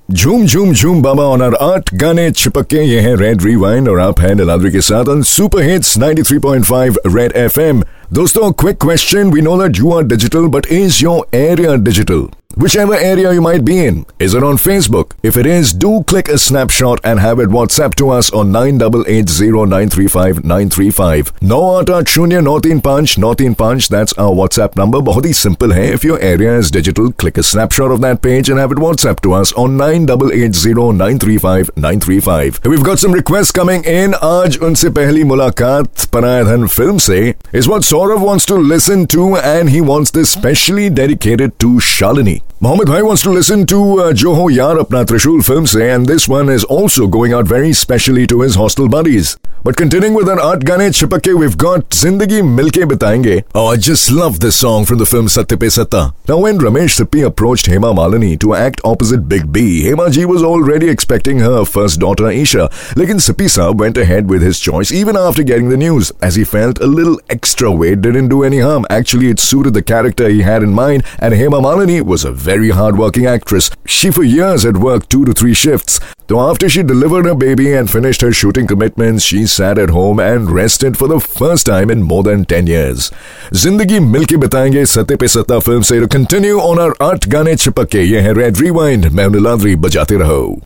झूम झूम झूम बाबा ऑन आवर 8 गाने चिपके। ये है रेड रिवाइंड और आप हैं नीलाद्री के साथ on super hits 93.5 red FM. दोस्तों, quick question, we know that you are digital, but is your area digital? Whichever area you might be in, is it on Facebook? If it is, do click a snapshot and have it WhatsApp to us on 9880935935. 9880935935, that's our WhatsApp number. बहुत ही simple है. If your area is digital, click a snapshot of that page and have it WhatsApp to us on 9880935935. We've got some requests coming in. आज उनसे पहली मुलाकात Paraya Dhan film से is what Saurav wants to listen to, and he wants this specially dedicated to Shalini. Mohammed Bhai wants to listen to Jo Ho Yaar Apna Trishul film se, and this one is also going out very specially to his hostel buddies. But continuing with our art Gane Chipake, we've got Zindagi Milke Bitayenge. Oh, I just love this song from the film Satya Pe Satta. Now, when Ramesh Sippy approached Hema Malini to act opposite Big B, Hema ji was already expecting her first daughter Isha. Lekin Sippy Saab went ahead with his choice even after getting the news, as he felt a little extra weight didn't do any harm. Actually, it suited the character he had in mind, and Hema Malini was a very hard-working actress. She for years had worked 2 to 3 shifts. So after she delivered her baby and finished her shooting commitments, she sat at home and rested for the first time in more than 10 years. Zindagi Milke Bitayenge Satya Pe Satta film से to continue on our art गाने चिपके। ये है red rewind, मैं नीलाद्री, बजाते रहो।